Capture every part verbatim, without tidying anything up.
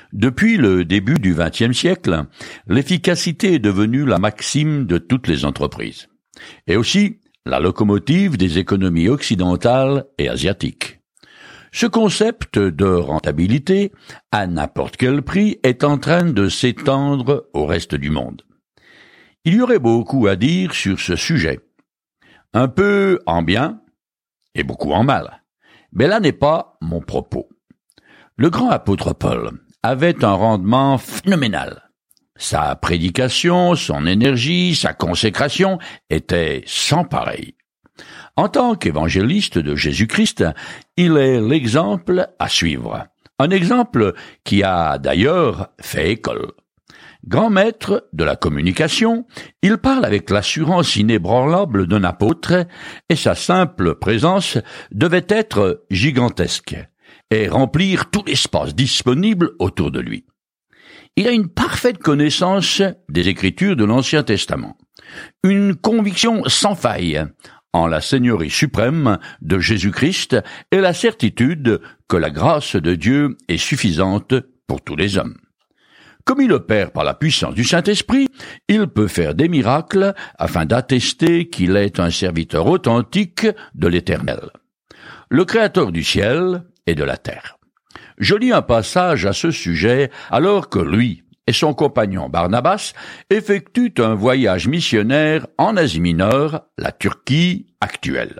Depuis le début du vingtième siècle, l'efficacité est devenue la maxime de toutes les entreprises, et aussi la locomotive des économies occidentales et asiatiques. Ce concept de rentabilité, à n'importe quel prix, est en train de s'étendre au reste du monde. Il y aurait beaucoup à dire sur ce sujet, un peu en bien et beaucoup en mal, mais là n'est pas mon propos. Le grand apôtre Paul avait un rendement phénoménal. Sa prédication, son énergie, sa consécration étaient sans pareil. En tant qu'évangéliste de Jésus-Christ, il est l'exemple à suivre. Un exemple qui a d'ailleurs fait école. Grand maître de la communication, il parle avec l'assurance inébranlable d'un apôtre et sa simple présence devait être gigantesque et remplir tout l'espace disponible autour de lui. Il a une parfaite connaissance des Écritures de l'Ancien Testament, une conviction sans faille en la Seigneurie suprême de Jésus-Christ et la certitude que la grâce de Dieu est suffisante pour tous les hommes. Comme il opère par la puissance du Saint-Esprit, il peut faire des miracles afin d'attester qu'il est un serviteur authentique de l'Éternel, le Créateur du ciel et de la terre. Je lis un passage à ce sujet alors que lui et son compagnon Barnabas effectuent un voyage missionnaire en Asie mineure, la Turquie actuelle.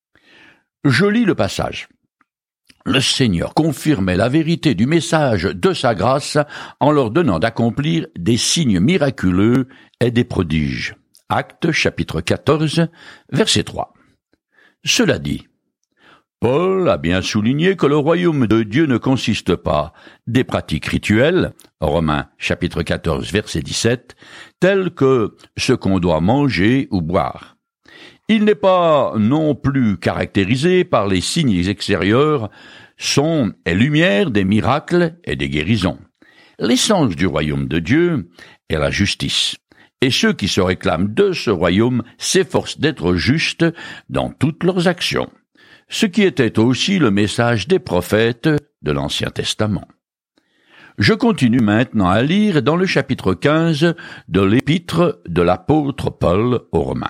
Je lis le passage. Le Seigneur confirmait la vérité du message de sa grâce en leur donnant d'accomplir des signes miraculeux et des prodiges. Actes chapitre quatorze, verset trois. Cela dit, Paul a bien souligné que le royaume de Dieu ne consiste pas des pratiques rituelles, Romains chapitre quatorze, verset dix-sept, telles que ce qu'on doit manger ou boire. Il n'est pas non plus caractérisé par les signes extérieurs, sons et lumières des miracles et des guérisons. L'essence du royaume de Dieu est la justice, et ceux qui se réclament de ce royaume s'efforcent d'être justes dans toutes leurs actions, ce qui était aussi le message des prophètes de l'Ancien Testament. Je continue maintenant à lire dans le chapitre quinze de l'épître de l'apôtre Paul aux Romains.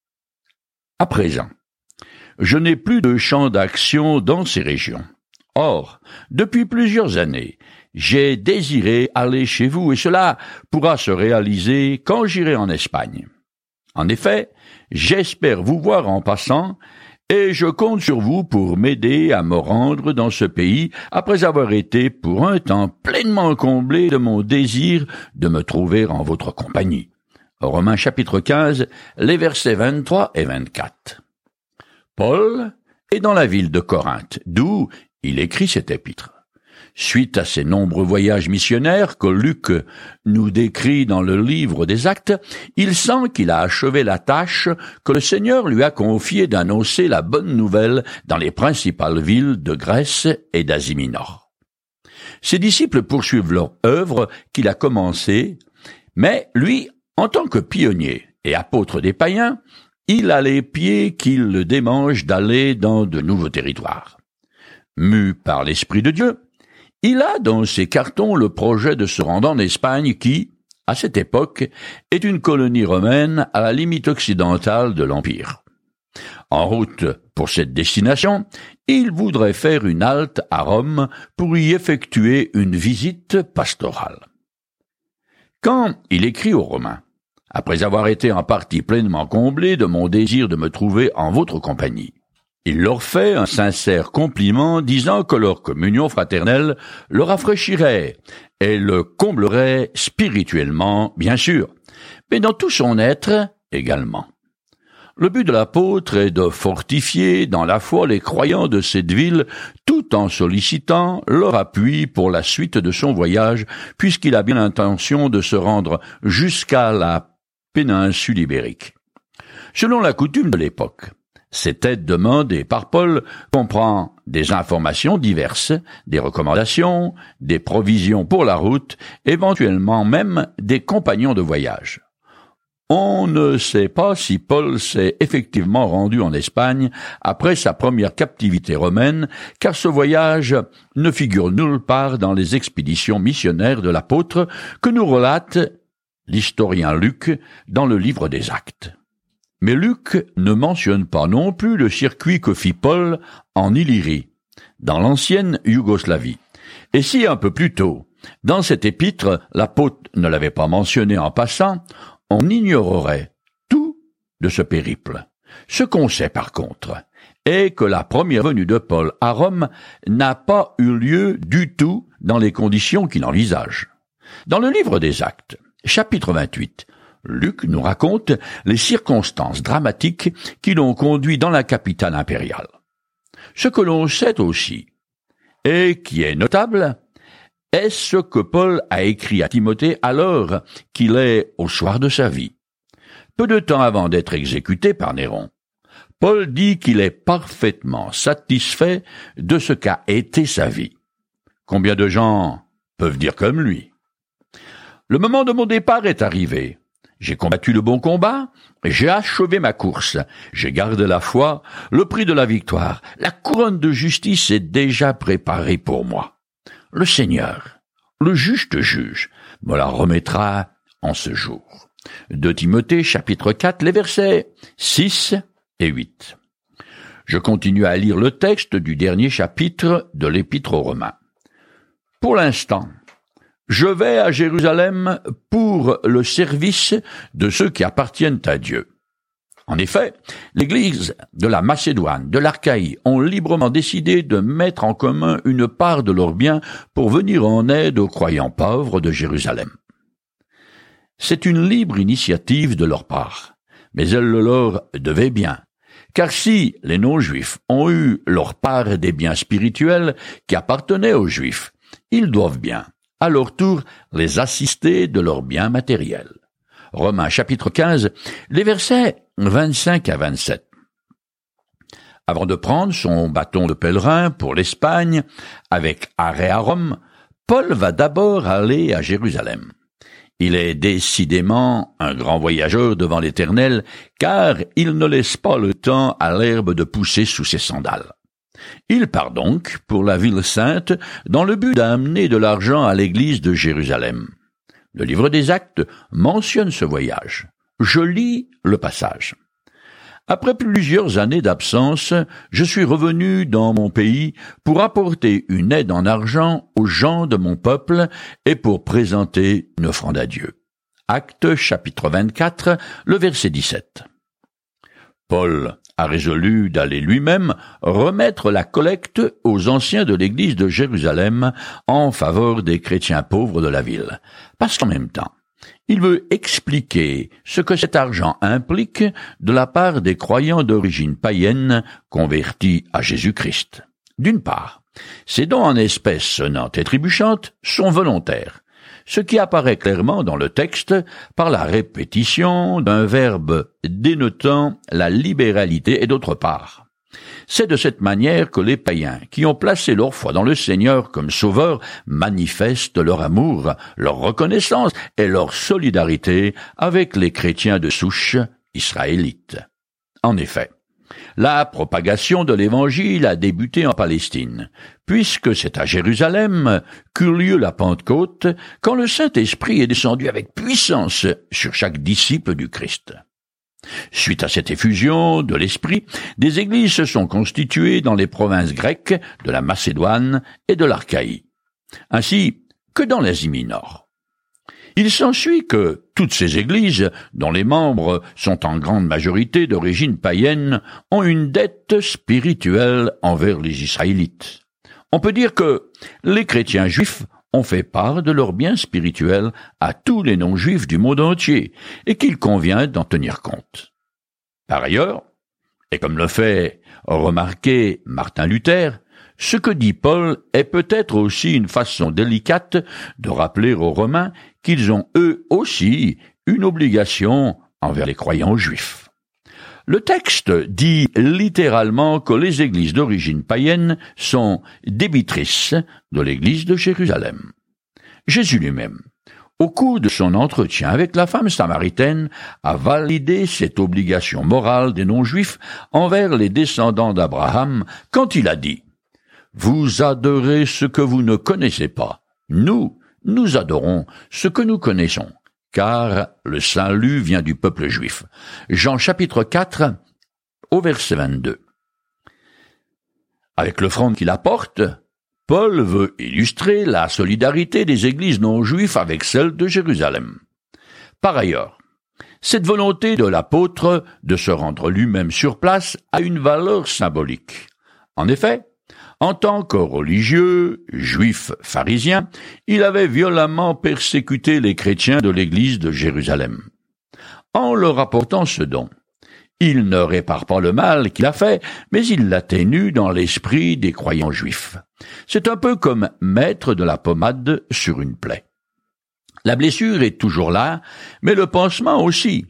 À présent, je n'ai plus de champ d'action dans ces régions. Or, depuis plusieurs années, j'ai désiré aller chez vous et cela pourra se réaliser quand j'irai en Espagne. En effet, j'espère vous voir en passant et je compte sur vous pour m'aider à me rendre dans ce pays après avoir été pour un temps pleinement comblé de mon désir de me trouver en votre compagnie. Romains chapitre quinze, les versets vingt-trois et vingt-quatre. Paul est dans la ville de Corinthe, d'où il écrit cet épître. Suite à ses nombreux voyages missionnaires que Luc nous décrit dans le livre des Actes, il sent qu'il a achevé la tâche que le Seigneur lui a confiée d'annoncer la bonne nouvelle dans les principales villes de Grèce et d'Asie mineure. Ses disciples poursuivent leur œuvre qu'il a commencée, mais lui, en tant que pionnier et apôtre des païens, il a les pieds qui le démangent d'aller dans de nouveaux territoires. Mu par l'Esprit de Dieu, il a dans ses cartons le projet de se rendre en Espagne qui, à cette époque, est une colonie romaine à la limite occidentale de l'Empire. En route pour cette destination, il voudrait faire une halte à Rome pour y effectuer une visite pastorale. Quand il écrit aux Romains, « Après avoir été en partie pleinement comblé de mon désir de me trouver en votre compagnie », il leur fait un sincère compliment disant que leur communion fraternelle le rafraîchirait et le comblerait spirituellement, bien sûr, mais dans tout son être également. Le but de l'apôtre est de fortifier dans la foi les croyants de cette ville tout en sollicitant leur appui pour la suite de son voyage puisqu'il a bien l'intention de se rendre jusqu'à la péninsule ibérique. Selon la coutume de l'époque, cette aide demandée par Paul comprend des informations diverses, des recommandations, des provisions pour la route, éventuellement même des compagnons de voyage. On ne sait pas si Paul s'est effectivement rendu en Espagne après sa première captivité romaine, car ce voyage ne figure nulle part dans les expéditions missionnaires de l'apôtre que nous relate l'historien Luc dans le livre des Actes. Mais Luc ne mentionne pas non plus le circuit que fit Paul en Illyrie, dans l'ancienne Yougoslavie. Et si un peu plus tôt, dans cet épître, l'apôtre ne l'avait pas mentionné en passant, on ignorerait tout de ce périple. Ce qu'on sait par contre est que la première venue de Paul à Rome n'a pas eu lieu du tout dans les conditions qu'il envisage. Dans le livre des Actes, chapitre vingt-huit, Luc nous raconte les circonstances dramatiques qui l'ont conduit dans la capitale impériale. Ce que l'on sait aussi, et qui est notable, est ce que Paul a écrit à Timothée alors qu'il est au soir de sa vie. Peu de temps avant d'être exécuté par Néron, Paul dit qu'il est parfaitement satisfait de ce qu'a été sa vie. Combien de gens peuvent dire comme lui? Le moment de mon départ est arrivé. J'ai combattu le bon combat, j'ai achevé ma course, j'ai gardé la foi, le prix de la victoire, la couronne de justice est déjà préparée pour moi. Le Seigneur, le juste juge, me la remettra en ce jour. De Timothée, chapitre quatre, les versets six et huit. Je continue à lire le texte du dernier chapitre de l'Épître aux Romains. Pour l'instant, je vais à Jérusalem pour le service de ceux qui appartiennent à Dieu. En effet, l'Église de la Macédoine, de l'Achaïe, ont librement décidé de mettre en commun une part de leurs biens pour venir en aide aux croyants pauvres de Jérusalem. C'est une libre initiative de leur part, mais elle le leur devait bien, car si les non-juifs ont eu leur part des biens spirituels qui appartenaient aux juifs, ils doivent bien, à leur tour, les assister de leurs biens matériels. Romains chapitre quinze, les versets vingt-cinq à vingt-sept. Avant de prendre son bâton de pèlerin pour l'Espagne, avec arrêt à Rome, Paul va d'abord aller à Jérusalem. Il est décidément un grand voyageur devant l'Éternel, car il ne laisse pas le temps à l'herbe de pousser sous ses sandales. Il part donc pour la ville sainte dans le but d'amener de l'argent à l'église de Jérusalem. Le livre des Actes mentionne ce voyage. Je lis le passage. Après plusieurs années d'absence, je suis revenu dans mon pays pour apporter une aide en argent aux gens de mon peuple et pour présenter une offrande à Dieu. Actes chapitre vingt-quatre, le verset dix-sept. Paul a résolu d'aller lui-même remettre la collecte aux anciens de l'église de Jérusalem en faveur des chrétiens pauvres de la ville, parce qu'en même temps, il veut expliquer ce que cet argent implique de la part des croyants d'origine païenne convertis à Jésus-Christ. D'une part, ces dons en espèces sonnantes et trébuchantes sont volontaires, ce qui apparaît clairement dans le texte par la répétition d'un verbe dénotant la libéralité et d'autre part. C'est de cette manière que les païens qui ont placé leur foi dans le Seigneur comme sauveur manifestent leur amour, leur reconnaissance et leur solidarité avec les chrétiens de souche israélites. En effet, la propagation de l'Évangile a débuté en Palestine, puisque c'est à Jérusalem qu'eut lieu la Pentecôte, quand le Saint-Esprit est descendu avec puissance sur chaque disciple du Christ. Suite à cette effusion de l'Esprit, des églises se sont constituées dans les provinces grecques de la Macédoine et de l'Achaïe, ainsi que dans l'Asie mineure. Il s'ensuit que toutes ces églises, dont les membres sont en grande majorité d'origine païenne, ont une dette spirituelle envers les Israélites. On peut dire que les chrétiens juifs ont fait part de leurs biens spirituels à tous les non-juifs du monde entier, et qu'il convient d'en tenir compte. Par ailleurs, et comme le fait remarquer Martin Luther, ce que dit Paul est peut-être aussi une façon délicate de rappeler aux Romains qu'ils ont eux aussi une obligation envers les croyants juifs. Le texte dit littéralement que les églises d'origine païenne sont débitrices de l'église de Jérusalem. Jésus lui-même, au cours de son entretien avec la femme samaritaine, a validé cette obligation morale des non-juifs envers les descendants d'Abraham quand il a dit « Vous adorez ce que vous ne connaissez pas. Nous, nous adorons ce que nous connaissons, car le salut vient du peuple juif. » Jean chapitre quatre, au verset vingt-deux. Avec l'offrande qu'il apporte, Paul veut illustrer la solidarité des églises non-juives avec celle de Jérusalem. Par ailleurs, cette volonté de l'apôtre de se rendre lui-même sur place a une valeur symbolique. En effet, en tant que religieux, juif pharisien, il avait violemment persécuté les chrétiens de l'église de Jérusalem. En leur apportant ce don, il ne répare pas le mal qu'il a fait, mais il l'atténue dans l'esprit des croyants juifs. C'est un peu comme mettre de la pommade sur une plaie. La blessure est toujours là, mais le pansement aussi.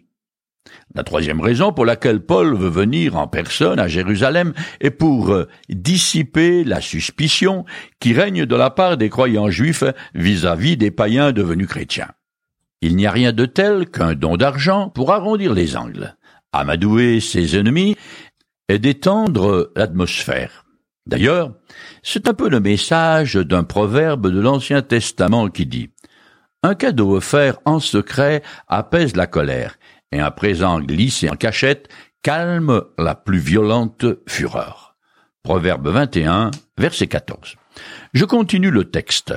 La troisième raison pour laquelle Paul veut venir en personne à Jérusalem est pour dissiper la suspicion qui règne de la part des croyants juifs vis-à-vis des païens devenus chrétiens. Il n'y a rien de tel qu'un don d'argent pour arrondir les angles, amadouer ses ennemis et détendre l'atmosphère. D'ailleurs, c'est un peu le message d'un proverbe de l'Ancien Testament qui dit « Un cadeau offert en secret apaise la colère, et un présent glissé en cachette calme la plus violente fureur. » Proverbe vingt et un, verset quatorze. Je continue le texte.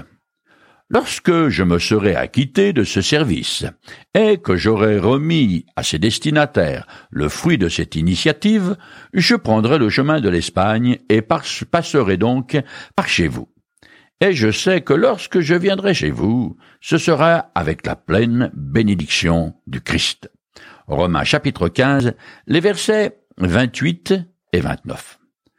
Lorsque je me serai acquitté de ce service et que j'aurai remis à ses destinataires le fruit de cette initiative, je prendrai le chemin de l'Espagne et passerai donc par chez vous. Et je sais que lorsque je viendrai chez vous, ce sera avec la pleine bénédiction du Christ. Romains chapitre quinze, les versets vingt-huit et vingt-neuf.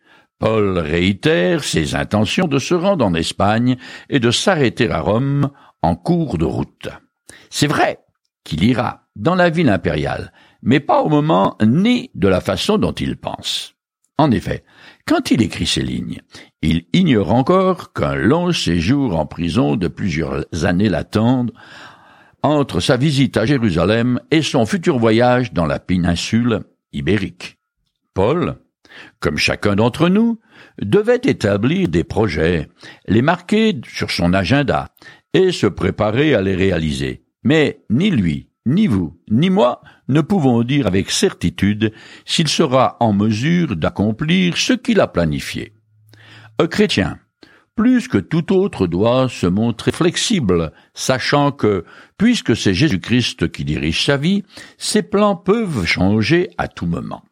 Paul réitère ses intentions de se rendre en Espagne et de s'arrêter à Rome en cours de route. C'est vrai qu'il ira dans la ville impériale, mais pas au moment ni de la façon dont il pense. En effet, quand il écrit ces lignes, il ignore encore qu'un long séjour en prison de plusieurs années l'attendent entre sa visite à Jérusalem et son futur voyage dans la péninsule ibérique. Paul, comme chacun d'entre nous, devait établir des projets, les marquer sur son agenda et se préparer à les réaliser. Mais ni lui, ni vous, ni moi ne pouvons dire avec certitude s'il sera en mesure d'accomplir ce qu'il a planifié. Un chrétien, plus que tout autre, doit se montrer flexible, sachant que, puisque c'est Jésus-Christ qui dirige sa vie, ses plans peuvent changer à tout moment.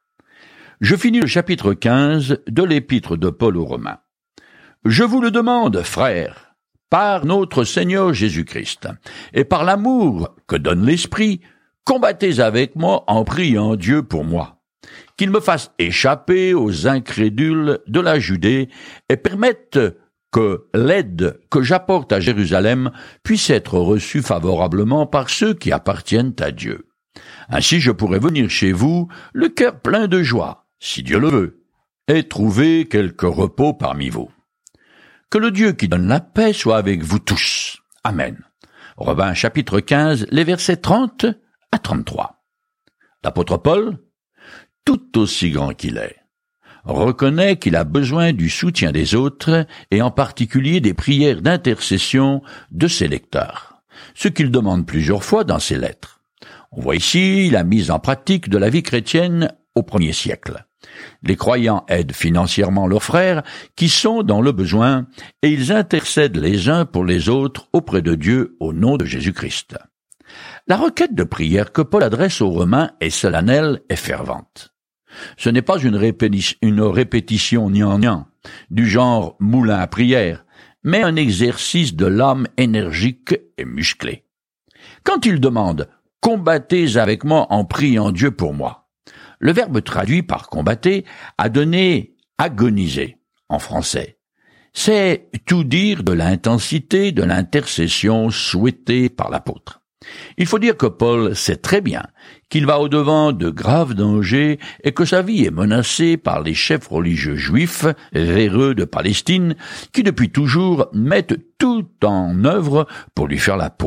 Je finis le chapitre quinze de l'épître de Paul aux Romains. « Je vous le demande, frères, par notre Seigneur Jésus-Christ, et par l'amour que donne l'Esprit, combattez avec moi en priant Dieu pour moi, qu'il me fasse échapper aux incrédules de la Judée et permette que l'aide que j'apporte à Jérusalem puisse être reçue favorablement par ceux qui appartiennent à Dieu. Ainsi je pourrai venir chez vous, le cœur plein de joie, si Dieu le veut, et trouver quelque repos parmi vous. Que le Dieu qui donne la paix soit avec vous tous. Amen. » Romains chapitre quinze, les versets trente à trente-trois. L'apôtre Paul, tout aussi grand qu'il est, reconnaît qu'il a besoin du soutien des autres et en particulier des prières d'intercession de ses lecteurs, ce qu'il demande plusieurs fois dans ses lettres. On voit ici la mise en pratique de la vie chrétienne au premier siècle. Les croyants aident financièrement leurs frères qui sont dans le besoin et ils intercèdent les uns pour les autres auprès de Dieu au nom de Jésus-Christ. La requête de prière que Paul adresse aux Romains est solennelle et fervente. Ce n'est pas une, répétition, une répétition gnangnan, du genre moulin à prière, mais un exercice de l'âme énergique et musclé. Quand il demande « Combattez avec moi en priant Dieu pour moi », le verbe traduit par « combattez » a donné « agoniser » en français. C'est tout dire de l'intensité de l'intercession souhaitée par l'apôtre. Il faut dire que Paul sait très bien qu'il va au-devant de graves dangers et que sa vie est menacée par les chefs religieux juifs véreux de Palestine qui depuis toujours mettent tout en œuvre pour lui faire la peau.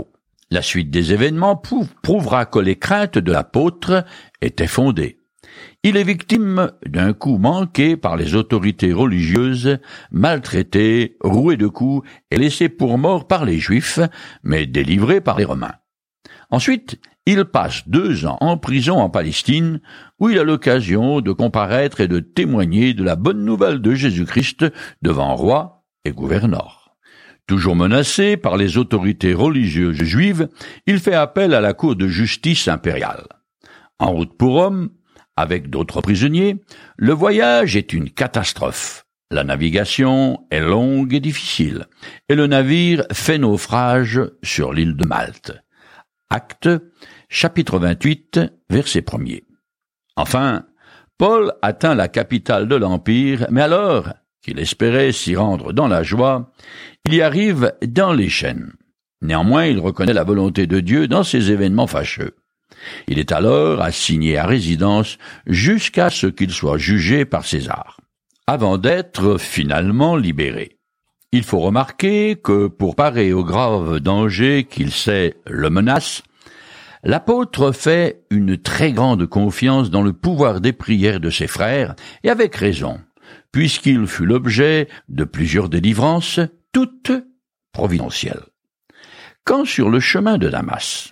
La suite des événements prouvera que les craintes de l'apôtre étaient fondées. Il est victime d'un coup manqué par les autorités religieuses, maltraité, roué de coups et laissé pour mort par les Juifs, mais délivré par les Romains. Ensuite, il passe deux ans en prison en Palestine, où il a l'occasion de comparaître et de témoigner de la bonne nouvelle de Jésus-Christ devant rois et gouverneurs. Toujours menacé par les autorités religieuses juives, il fait appel à la cour de justice impériale. En route pour Rome, avec d'autres prisonniers, le voyage est une catastrophe. La navigation est longue et difficile, et le navire fait naufrage sur l'île de Malte. Actes, chapitre vingt-huit, verset premier. Enfin, Paul atteint la capitale de l'Empire, mais alors qu'il espérait s'y rendre dans la joie, il y arrive dans les chaînes. Néanmoins, il reconnaît la volonté de Dieu dans ces événements fâcheux. Il est alors assigné à résidence jusqu'à ce qu'il soit jugé par César, avant d'être finalement libéré. Il faut remarquer que, pour parer au grave danger qu'il sait le menace, l'apôtre fait une très grande confiance dans le pouvoir des prières de ses frères, et avec raison, puisqu'il fut l'objet de plusieurs délivrances, toutes providentielles. Quand sur le chemin de Damas,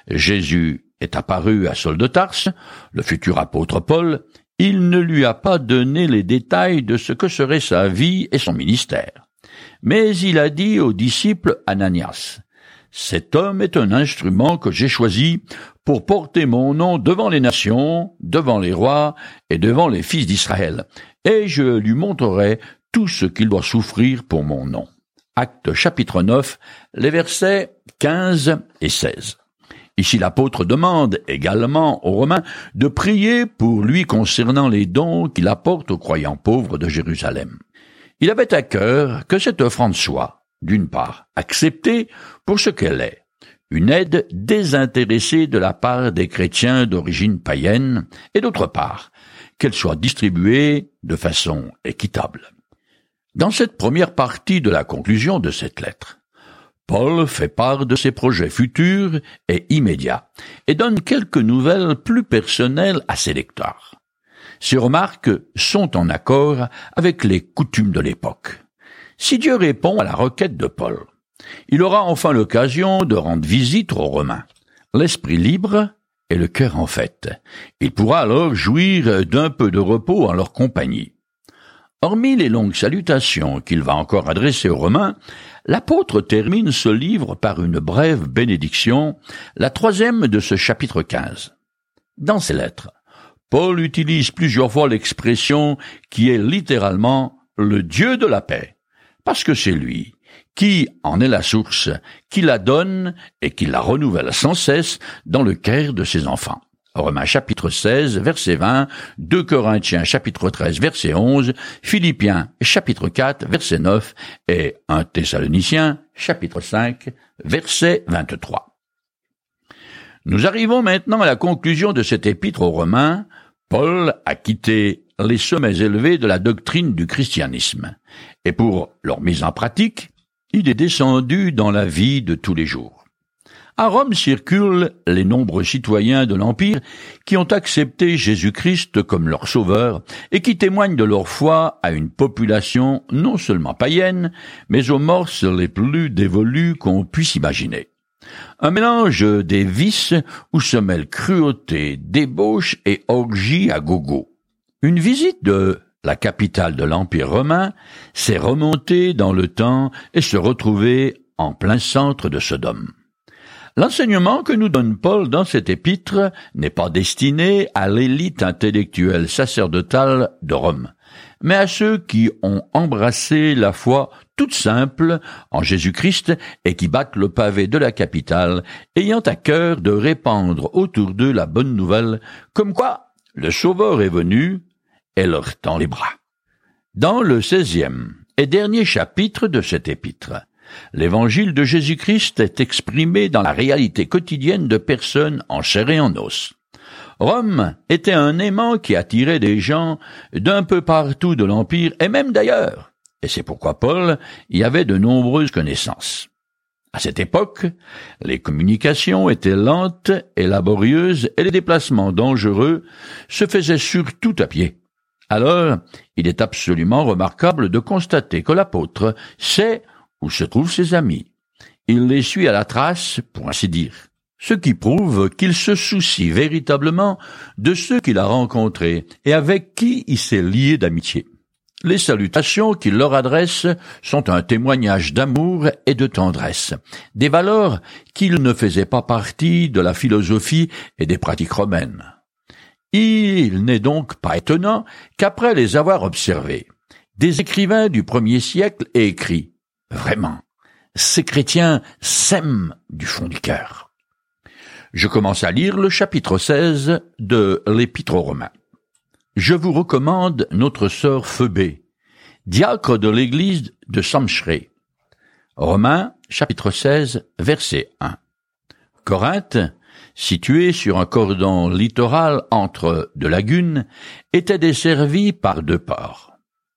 Jésus est apparu à Saul de Tarse, le futur apôtre Paul, il ne lui a pas donné les détails de ce que serait sa vie et son ministère. Mais il a dit au disciple Ananias, « Cet homme est un instrument que j'ai choisi pour porter mon nom devant les nations, devant les rois et devant les fils d'Israël, et je lui montrerai tout ce qu'il doit souffrir pour mon nom. » Actes chapitre neuf, les versets quinze et seize. Ici l'apôtre demande également aux Romains de prier pour lui concernant les dons qu'il apporte aux croyants pauvres de Jérusalem. Il avait à cœur que cette offrande soit, d'une part, acceptée pour ce qu'elle est, une aide désintéressée de la part des chrétiens d'origine païenne, et d'autre part, qu'elle soit distribuée de façon équitable. Dans cette première partie de la conclusion de cette lettre, Paul fait part de ses projets futurs et immédiats et donne quelques nouvelles plus personnelles à ses lecteurs. Ces remarques sont en accord avec les coutumes de l'époque. Si Dieu répond à la requête de Paul, il aura enfin l'occasion de rendre visite aux Romains. L'esprit libre et le cœur en fête. Il pourra alors jouir d'un peu de repos en leur compagnie. Hormis les longues salutations qu'il va encore adresser aux Romains, l'apôtre termine ce livre par une brève bénédiction, la troisième de ce chapitre quinze. Dans ses lettres, Paul utilise plusieurs fois l'expression qui est littéralement « le Dieu de la paix », parce que c'est lui qui en est la source, qui la donne et qui la renouvelle sans cesse dans le cœur de ses enfants. Romains chapitre seize, verset vingt, deux Corinthiens chapitre treize, verset onze, Philippiens chapitre quatre, verset neuf et un Thessaloniciens chapitre cinq, verset vingt-trois. Nous arrivons maintenant à la conclusion de cette épître aux Romains. Paul a quitté les sommets élevés de la doctrine du christianisme, et pour leur mise en pratique, il est descendu dans la vie de tous les jours. À Rome circulent les nombreux citoyens de l'Empire qui ont accepté Jésus-Christ comme leur sauveur et qui témoignent de leur foi à une population non seulement païenne, mais aux mœurs les plus dévolues qu'on puisse imaginer. Un mélange des vices où se mêlent cruauté, débauche et orgie à gogo. Une visite de la capitale de l'Empire romain s'est remontée dans le temps et se retrouvait en plein centre de Sodome. L'enseignement que nous donne Paul dans cette épître n'est pas destiné à l'élite intellectuelle sacerdotale de Rome, mais à ceux qui ont embrassé la foi toute simple en Jésus-Christ et qui battent le pavé de la capitale, ayant à cœur de répandre autour d'eux la bonne nouvelle, comme quoi le Sauveur est venu et leur tend les bras. Dans le seizième et dernier chapitre de cette épître, l'évangile de Jésus-Christ est exprimé dans la réalité quotidienne de personnes en chair et en os. Rome était un aimant qui attirait des gens d'un peu partout de l'Empire et même d'ailleurs, et c'est pourquoi Paul y avait de nombreuses connaissances. À cette époque, les communications étaient lentes et laborieuses et les déplacements dangereux se faisaient surtout à pied. Alors, il est absolument remarquable de constater que l'apôtre sait où se trouvent ses amis. Il les suit à la trace, pour ainsi dire, ce qui prouve qu'il se soucie véritablement de ceux qu'il a rencontrés et avec qui il s'est lié d'amitié. Les salutations qu'il leur adresse sont un témoignage d'amour et de tendresse, des valeurs qui ne faisaient pas partie de la philosophie et des pratiques romaines. Il n'est donc pas étonnant qu'après les avoir observés, des écrivains du premier siècle aient écrit « Vraiment, ces chrétiens s'aiment du fond du cœur ». Je commence à lire le chapitre seize de l'Épître aux Romains. Je vous recommande notre sœur Phœbé, diacre de l'église de Samchrée. Romains, chapitre seize, verset un. Corinthe, située sur un cordon littoral entre deux lagunes, était desservie par deux ports.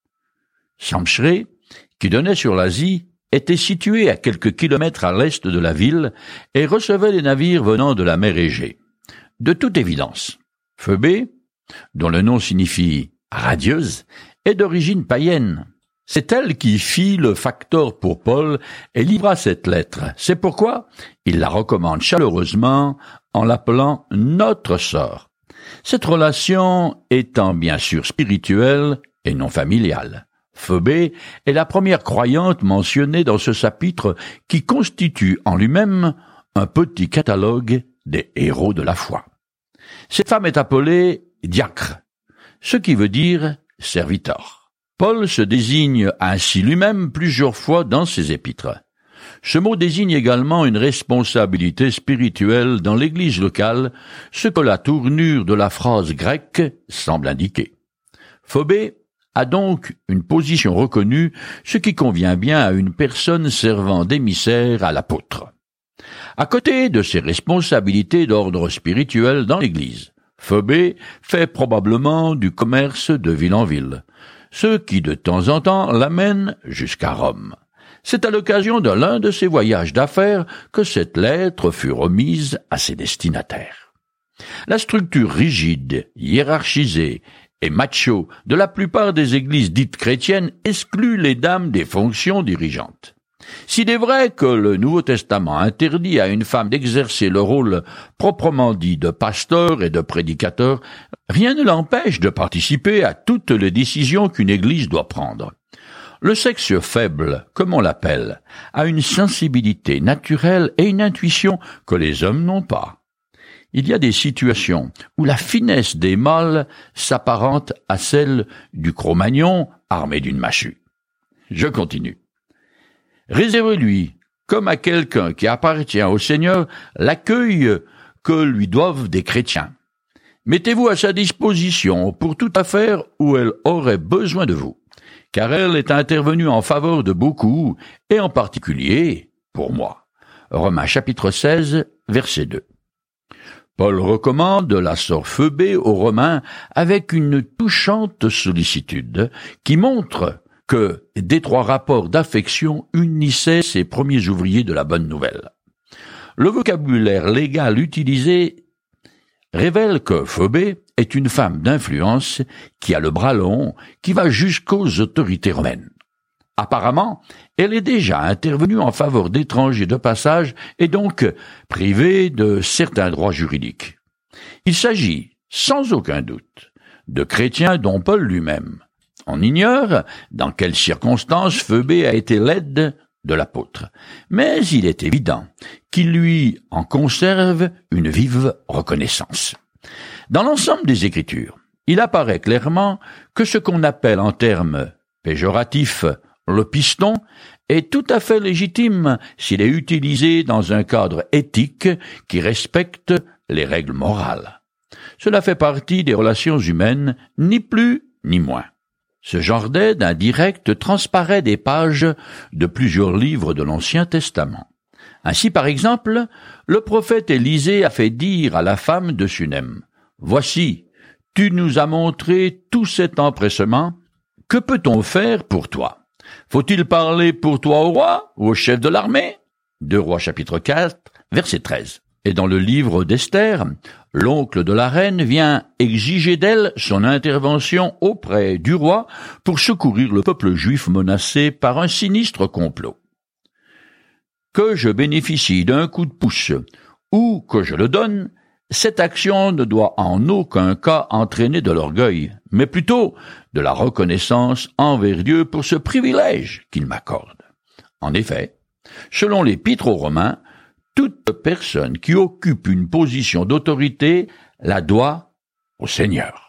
Samchrée, qui donnait sur l'Asie, était située à quelques kilomètres à l'est de la ville et recevait les navires venant de la mer Égée. De toute évidence, Phœbé, dont le nom signifie « radieuse », est d'origine païenne. C'est elle qui fit le facteur pour Paul et livra cette lettre. C'est pourquoi il la recommande chaleureusement en l'appelant « notre sœur ». Cette relation étant bien sûr spirituelle et non familiale. Phœbé est la première croyante mentionnée dans ce chapitre qui constitue en lui-même un petit catalogue des héros de la foi. Cette femme est appelée diacre, ce qui veut dire serviteur. Paul se désigne ainsi lui-même plusieurs fois dans ses épîtres. Ce mot désigne également une responsabilité spirituelle dans l'église locale, ce que la tournure de la phrase grecque semble indiquer. Phœbé a donc une position reconnue, ce qui convient bien à une personne servant d'émissaire à l'apôtre. À côté de ses responsabilités d'ordre spirituel dans l'église, Phœbé fait probablement du commerce de ville en ville, ce qui de temps en temps l'amène jusqu'à Rome. C'est à l'occasion de l'un de ses voyages d'affaires que cette lettre fut remise à ses destinataires. La structure rigide, hiérarchisée et macho de la plupart des églises dites chrétiennes exclut les dames des fonctions dirigeantes. S'il est vrai que le Nouveau Testament interdit à une femme d'exercer le rôle proprement dit de pasteur et de prédicateur, rien ne l'empêche de participer à toutes les décisions qu'une église doit prendre. Le sexe faible, comme on l'appelle, a une sensibilité naturelle et une intuition que les hommes n'ont pas. Il y a des situations où la finesse des mâles s'apparente à celle du Cro-Magnon armé d'une massue. Je continue. Réservez-lui, comme à quelqu'un qui appartient au Seigneur, l'accueil que lui doivent des chrétiens. Mettez-vous à sa disposition pour toute affaire où elle aurait besoin de vous, car elle est intervenue en faveur de beaucoup, et en particulier pour moi. Romains chapitre seize, verset deux. Paul recommande la sœur Phœbé aux Romains avec une touchante sollicitude qui montre que d'étroits rapports d'affection unissaient ces premiers ouvriers de la bonne nouvelle. Le vocabulaire légal utilisé révèle que Phœbé est une femme d'influence qui a le bras long, qui va jusqu'aux autorités romaines. Apparemment, elle est déjà intervenue en faveur d'étrangers de passage et donc privée de certains droits juridiques. Il s'agit, sans aucun doute, de chrétiens dont Paul lui-même. On ignore dans quelles circonstances Phœbé a été l'aide de l'apôtre, mais il est évident qu'il lui en conserve une vive reconnaissance. Dans l'ensemble des Écritures, il apparaît clairement que ce qu'on appelle en termes péjoratifs le piston est tout à fait légitime s'il est utilisé dans un cadre éthique qui respecte les règles morales. Cela fait partie des relations humaines, ni plus ni moins. Ce genre d'aide indirecte transparaît des pages de plusieurs livres de l'Ancien Testament. Ainsi, par exemple, le prophète Élisée a fait dire à la femme de Sunem, « Voici, tu nous as montré tout cet empressement, que peut-on faire pour toi? Faut-il parler pour toi au roi ou au chef de l'armée ?» deux Rois chapitre quatre, verset treize. Et dans le livre d'Esther, l'oncle de la reine vient exiger d'elle son intervention auprès du roi pour secourir le peuple juif menacé par un sinistre complot. Que je bénéficie d'un coup de pouce ou que je le donne, cette action ne doit en aucun cas entraîner de l'orgueil, mais plutôt de la reconnaissance envers Dieu pour ce privilège qu'il m'accorde. En effet, selon l'Épître aux Romains, toute personne qui occupe une position d'autorité la doit au Seigneur.